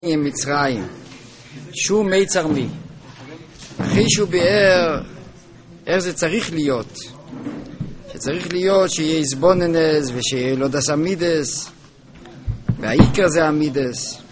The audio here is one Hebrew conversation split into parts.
עם מצרים שהוא מיצר מי אחרי שהוא ביאר איך זה צריך להיות, שצריך להיות שיהיה איזבוננס ושיהיה לו דס אמידס והעיקר זה אמידס.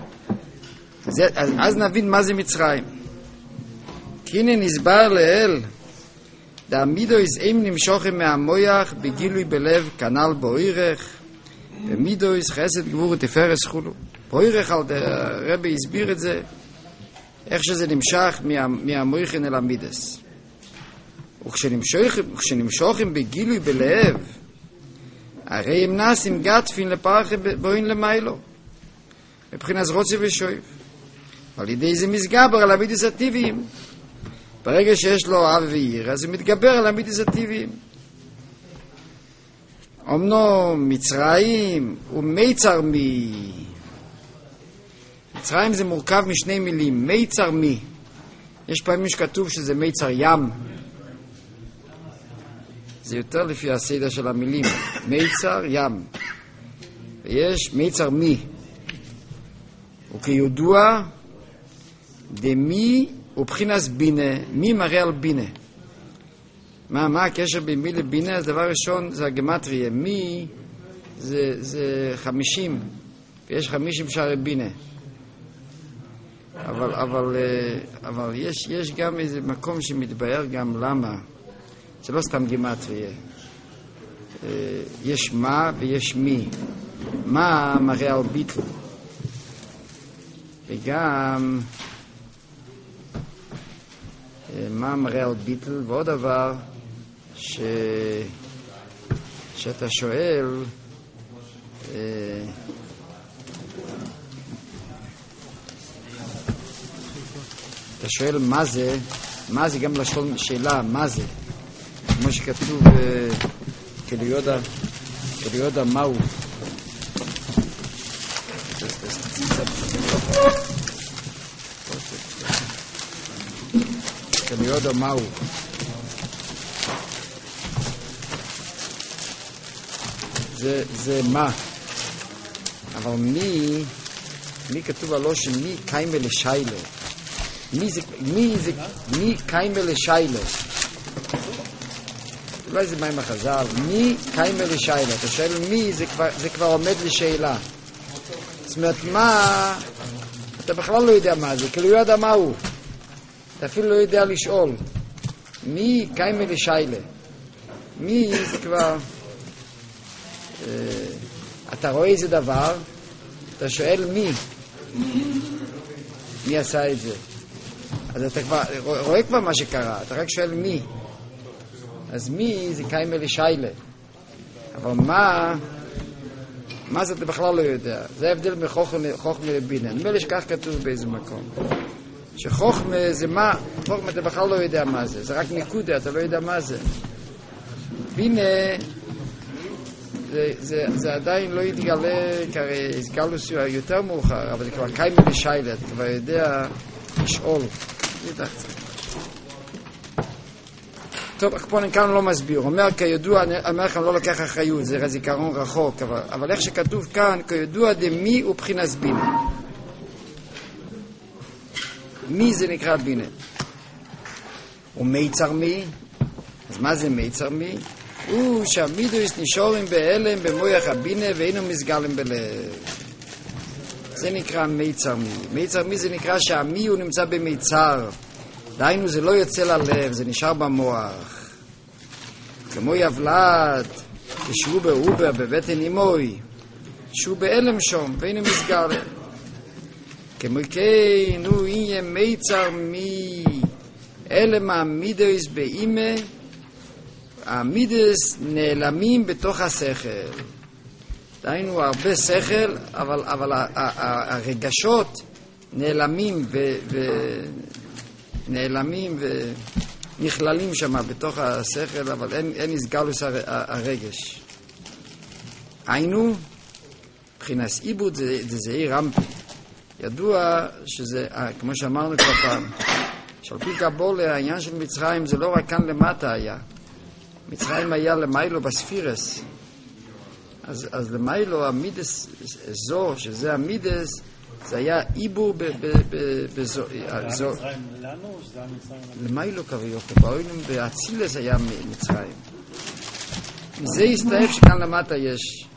אז נבין מה זה מצרים. כי הנה נסבר לאל דאמידו איז נמשוכם מהמויח בגילוי בלב כנל בוירך ומידו איז חסד גבור תפארס חולו. בוירך על הרבי הסביר את איך שזה נמשך מהמויכן אל המידס. וכשנמשוכם בגילוי בלב הרי הם נעשים גטפין לפרח בוין למיילו מבחינת רוצה ושויב על ידי זה מסגבר על המידס הטבעיים. ברגע שיש לו אב ועיר אז הוא מתגבר על המידס הטבעיים. אמנו מצרים ומיצר מי. מצרים זה מורכב משני מילים, מיצר מי. יש פעמים שכתוב שזה מיצר ים, זה יותר לפי הסדר של המילים, מיצר ים, ויש מיצר מי. וכידוע דמי ובחינס בינה, מי מראה על בינה. מה הקשר בין מי לבינה? אז דבר ראשון זה הגמטריה, מי זה 50 ויש 50 שערי בינה. אבל יש גם איזה מקום שמתבהר גם למה. זה לא סתם גמטריה. יש מה ויש מי. מה מראה על ביטל. וגם מה מראה על ביטל. ועוד דבר שאתה שואל אתה שואל מה זה גם לשאול שאלה מה זה, כמו שכתוב כליודה מהו. כליודה מהו זה מה, אבל מי כתוב עלו שמי קיימה לשיילה. מי קיימה לשיילה, אולי זה מים החז"ל. מי קיימה לשיילה, אתה שואל מי, זה כבר עומד לשאלה. זאת אומרת מה, אתה בכלל לא יודע מה זה, כאילו לא יודע מה הוא, אתה אפילו לא יודע לשאול. מי קיימה לשיילה, מי זה כבר אתה רואה איזה דבר, אתה שואל מי עשה את זה, אז אתה כבר רואה כבר מה שקרה, אתה רק שואל מי. אז מי זה קיימה לשיילה, אבל מה זה אתה בכלל לא יודע. זה ההבדל מחוכמה לבינה. נדמה לי שכך כתוב באיזה מקום, שחוכמה זה מה, חוכמה אתה בכלל לא יודע מה זה, זה רק נקודה, אתה לא יודע מה זה. בינה זה עדיין לא יתגלה, כרי הסגלוס יותר מאוחר, אבל זה כבר קיימה לשיילה, אתה כבר יודע לשאול. טוב, פה כאן לא מסביר, אומר כידוע, אומר לכם לא לוקח אחריות, זה זיכרון רחוק, אבל איך שכתוב כאן, כידוע דמי ובחינס בינה. מי זה נקרא בינה? ומיצר מי, אז מה זה מיצר מי? הוא שהמידוס נשורים בהלם במויח הבינה ואינו מסגלם בלב. זה נקרא מיצר מי. מיצר מי זה נקרא שהמי הוא נמצא במיצר, דהיינו זה לא יוצא ללב, זה נשאר במוח. כמו יבלד כשהוא באובר בבטן אימוי, שהוא בהלם שום ואינו מסגלם. כמו כן הוא יהיה מיצר מי, אלם המידוס באימה, המידס נעלמים בתוך השכל. דהיינו הרבה שכל, אבל הרגשות נעלמים נעלמים ונכללים שם בתוך השכל, אבל אין הסגלוס הרגש. היינו מבחינת עיבוד זה זעיר רמפי. ידוע שזה, כמו שאמרנו כבר פעם, שעל פי קבולה העניין של מצרים זה לא רק כאן למטה היה, מצרים היה למיילו בספירס, אז למיילו המידס זו, שזה המידס זה היה עיבור בזו... זה מצרים לנו או שזה היה מצרים לנו? למה היא לא קריוקו? באוילם באצילס היה מצרים. מזה הסתאב שכאן למטה יש.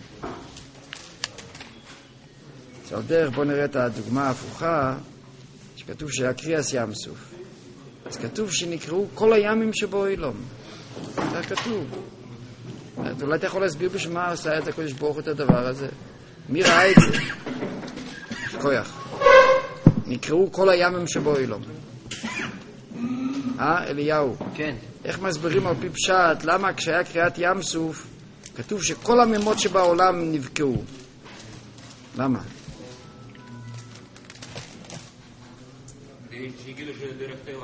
אז על דרך בוא נראה את הדוגמה ההפוכה, שכתוב שהיה קריאס ים סוף. אז כתוב שנקראו כל הימים שבאוילום. זה כתוב. אולי אתה יכול להסביר בשביל מה עשה את הקודש ברוך הוא את הדבר הזה? מי ראה את זה? כוח. נקראו כל הימים שבאוילום. אליהו? כן. איך מסבירים על פי פשט? למה כשהיה קריאת ים סוף כתוב שכל הממות שבעולם נבקעו? למה? שהגיעו לדרך טבע.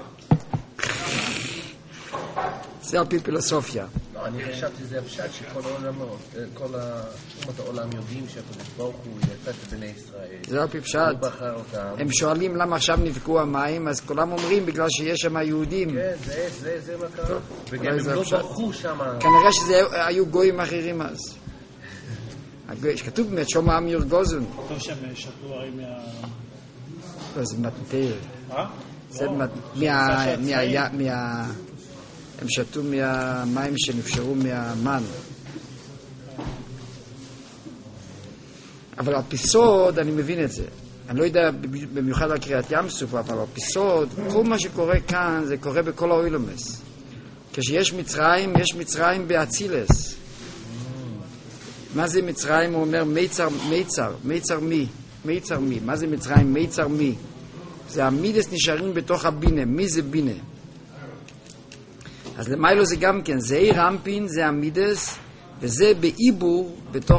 זה על פי פילוסופיה. לא, אני חשבתי שזה הפשט שכל העולמות, כל אומות העולם יודעים שהקדוש ברוך הוא יצא את בני ישראל. זה על פי פשט. הוא בחר אותם. הם שואלים למה עכשיו נבקעו המים, אז כולם אומרים בגלל שיש שם יהודים. כן, זה מה קרה. וגם הם לא ברחו שם. כנראה שזה היו גויים אחרים אז. כתוב באמת שומע עם יורגוזון. טוב שהם שתו הרי לא, זה מתנתר. זה הם שתו מהמים שנפשרו מהמן. אבל על פי סוד אני מבין את זה. אני לא יודע במיוחד על קריאת ים סוף, אבל על פי סוד כל מה שקורה כאן זה קורה בכל האוילומס. כשיש מצרים, יש מצרים באצילס. מה זה מצרים? הוא אומר מיצר מי. מה זה מצרים? מיצר מי. זה המידס נשארים בתוך הבינה. מי זה בינה? אז למיילו זה גם כן, זה רמפין, זה המידס, וזה בעיבור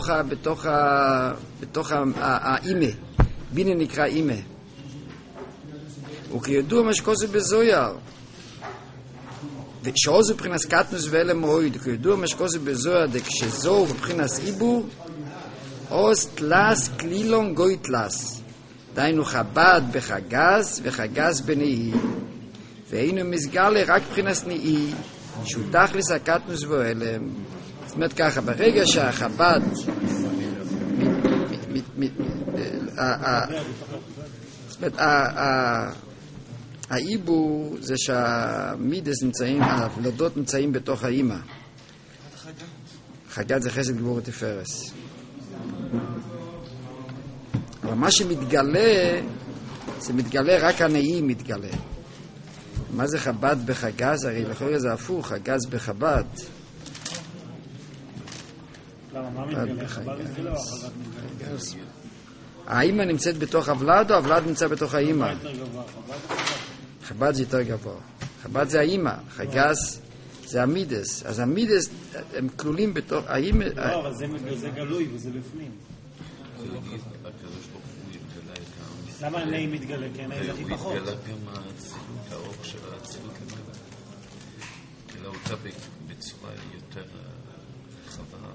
בתוך האימה. בינה נקרא אימה. וכידוע מה שקוסו בזויר, ושעוזו מבחינס קטנוס ואלם מועיד, כידוע מה שקוסו בזויר, כשזו מבחינס עיבור, עוז תלס כלילון גוי תלס. דיינו חב"ד בחגז וחגז בנאי. והיינו מסגלה רק מבחינס נאי, שהוא תכלס הקטנוס ואלם. זאת אומרת ככה, ברגע שהחב"ד זאת אומרת העיבור זה שהמידס נמצאים, הוולדות נמצאים בתוך האימא. חג"ד זה חסד גבורה תפארס. אבל מה שמתגלה זה מתגלה רק הנאי מתגלה. מה זה חב"ד בחגז? הרי לכאורה זה הפוך, חגז בחב"ד. למה, מה מתגלה? חב"ד מתגלה או חג"ד מתגלה? האמא נמצאת בתוך הוולד או הוולד נמצא בתוך האמא? מה יותר גבוה? חב"ד זה יותר גבוה. חב"ד זה האמא, חגז זה המידס. אז המידס הם כלולים בתוך האמא. לא, אבל זה גלוי וזה בפנים. למה הנאי מתגלה? כי הנאי זה הכי פחות. הוא מתגלה גם הצילות, האור של הצילות למעלה. אלא אותה בצורה יותר חווה.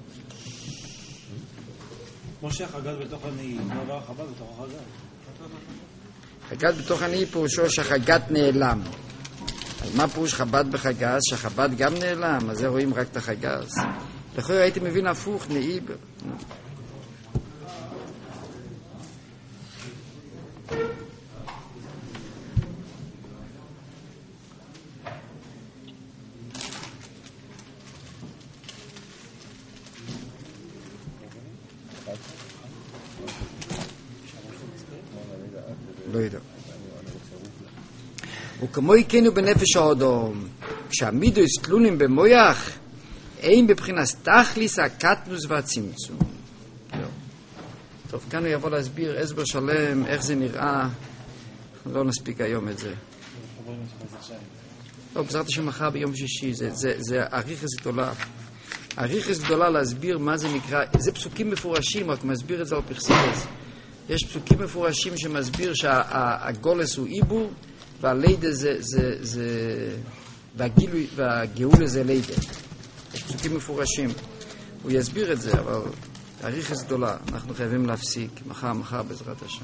כמו שהחג"ד בתוך הנאי, לא עבר החב"ד בתוך החג"ד. חג"ד בתוך הנאי פירושו שהחג"ד נעלם. אז מה פירוש חב"ד בחג"ז? שהחב"ד גם נעלם, אז זה רואים רק את החג"ז. לכאורה הייתי מבין הפוך, נאי. לא יודע. וכמו יקנו בנפש האדום, כשהמידו תלונים במויח, אין בבחינת תכליס הקטנוס והצמצום. טוב, כאן הוא יבוא להסביר הסבר שלם, איך זה נראה. אנחנו לא נספיק היום את זה. לא, בעזרת השם מחר ביום שישי, זה אריכות גדולה. אריכות גדולה להסביר מה זה נקרא, זה פסוקים מפורשים, רק מסביר את זה על פרסידס. יש פסוקים מפורשים שמסביר שהגולס הוא עיבור, והלידה והגאולה זה לידה. יש פסוקים מפורשים. הוא יסביר את זה, אבל אריכות גדולה. אנחנו חייבים להפסיק. מחר בעזרת השם.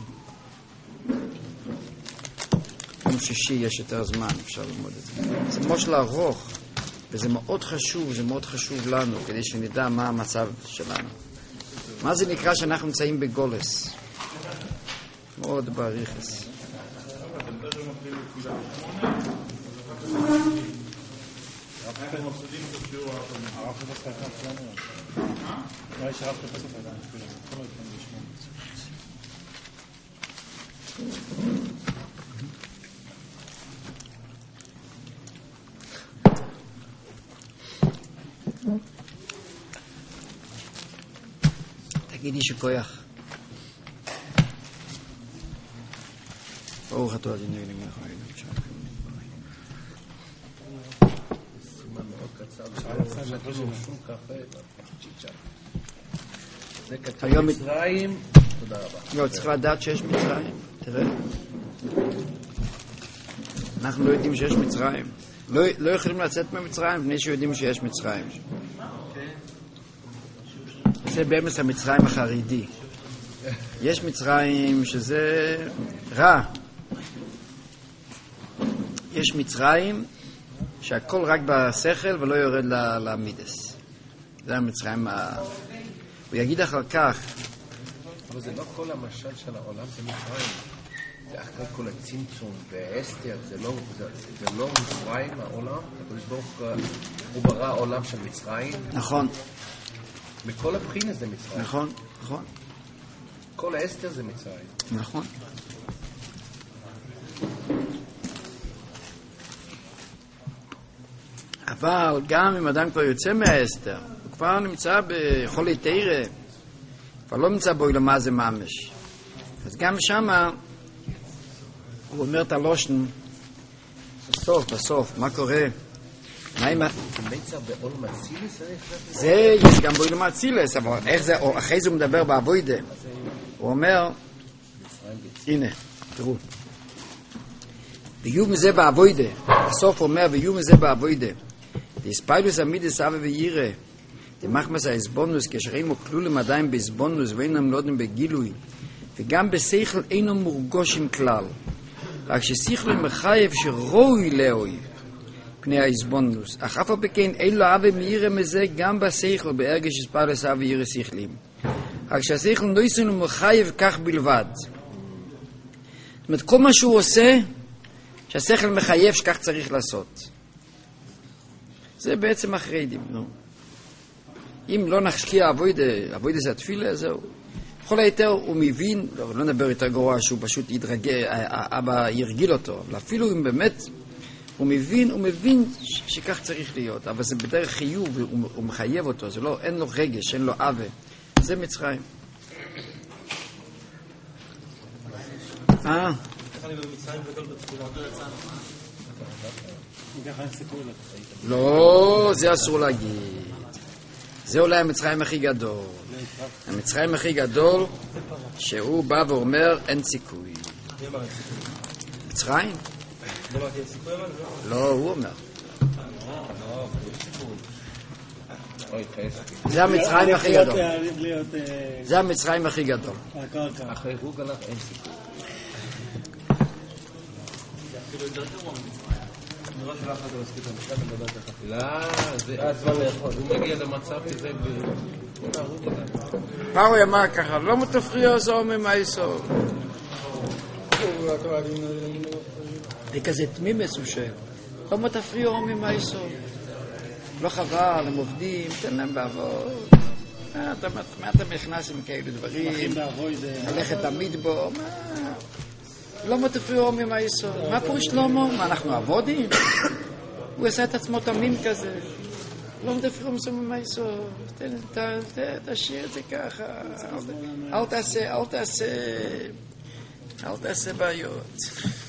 יום שישי יש יותר זמן, אפשר ללמוד את זה. זה ממש לארוך, וזה מאוד חשוב, זה מאוד חשוב לנו, כדי שנדע מה המצב שלנו. מה זה נקרא שאנחנו נמצאים בגולס? מאוד בריחס. אנחנו מפסידים את השיעור האחרון. הרב חפש כאן שלנו. אולי שרב חפש את הידיים אפילו. כל עוד כאן לשמוע. תגידי שכוח. ברוך אתה אדוני אלוהינו מלך העולם. זה כתוב מצרים. תודה רבה. לא, צריך לדעת שיש מצרים. תראה. אנחנו לא יודעים שיש מצרים. לא יכולים לצאת ממצרים לפני שיודעים שיש מצרים. זה באמס המצרים החרדי. יש מצרים שזה רע. יש מצרים שהכל רק בשכל ולא יורד למידס. זה המצרים. הוא יגיד אחר כך. אבל זה לא כל המשל של העולם, זה מצרים. זה אחרי כל הצמצום והאסתר, זה לא מצרים העולם. הוא ברא עולם של מצרים. נכון. מכל הבחינה זה מצרים. נכון, נכון. כל האסתר זה מצרים. נכון. אבל גם אם אדם כבר יוצא מהאסתר, הוא כבר נמצא בחולי תירה, כבר לא נמצא בו למה זה ממש. אז גם שמה הוא אומר את הלושן בסוף, מה קורה? מה עם מצר בעול מצילס? זה יש גם בעול מצילס, אבל איך זה, אחרי זה הוא מדבר בעבודה. הוא אומר, הנה, תראו. ויום זה בעבודה. בסוף הוא אומר, ויום זה בעבודה. דספיילוס עמידס אבא וירא. דמחמס ההסבונוס, כשרים וכלולים עדיין בהסבונוס ואינם נודעים בגילוי. וגם בשכל אינו מורגושים כלל. רק ששכל מחייב שרוי לאוי. פני ההסבונוס. אך אף הפקן אין לו אבא מירא מזה גם בשכל, בהרגש שספיילוס אבא וירא שכלים. רק שהשכל נויסן ומחייב כך בלבד. זאת אומרת, כל מה שהוא עושה, שהשכל מחייב שכך צריך לעשות. זה בעצם החרדים, נו. אם לא נשקיע אבוידה זה התפילה, זהו. בכל היתר הוא מבין, לא נדבר יותר גרוע שהוא פשוט יתרגל, אבא ירגיל אותו, אבל אפילו אם באמת הוא מבין שכך צריך להיות, אבל זה בדרך חיוב, הוא מחייב אותו, זה לא, אין לו רגש, אין לו אבא. זה מצרים. לא, זה אסור להגיד. זה אולי המצרים הכי גדול. המצרים הכי גדול שהוא בא ואומר אין סיכוי. מצרים? לא, הוא אומר. זה המצרים הכי גדול. זה המצרים הכי גדול. אחרי רוג עליו אין סיכוי. לא, הוא מגיע למצב כזה פאו אמר ככה, לא מתפריע זו ממייסו. וכזה תמימס הוא שואל, לא מתפריע ממייסו. לא חבל, הם עובדים, תן להם בעבוד. מה אתה מכנס עם כאלו דברים? מלאכת תמיד בו, מה? לא מתפריע ממייסו. מה פה שלמה? מה אנחנו עבודים? הוא עשה את עצמו תמים כזה. לא מתפריע ממייסו. תשאיר את זה ככה. אל תעשה בעיות.